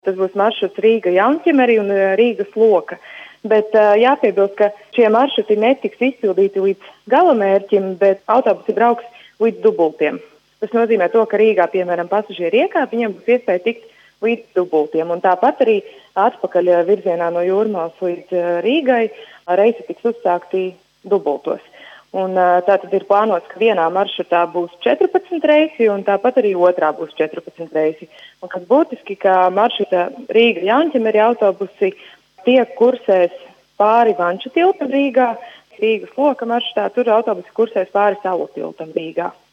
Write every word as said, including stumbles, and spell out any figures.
Tas būs maršruts Rīga-Jaunķimeri un Rīgas Loka. Bet uh, jāpiebilst, ka šie maršruti netiks izpildīti līdz galamērķim, bet autobusi brauks līdz dubultiem. Tas nozīmē to, ka Rīgā, piemēram, pasažieri iekāp, viņiem būs iespēja tikt līdz dubultiem. Un tāpat arī atpakaļ virzienā no Jūrmalas līdz Rīgai reisi tiks uzsākti dubultos. Un tātad ir plānots, ka vienā maršrutā būs četrpadsmit reisi un tāpat arī otrā būs četrpadsmit reisi. Un kas būtiski, ka maršruta Rīga-Jaunķimeri autobusi tiek kursēs pāri Vanču tiltam Rīgā, Rīgas Loka maršrutā, tur autobusi kursēs pāri Salu tiltam Rīgā.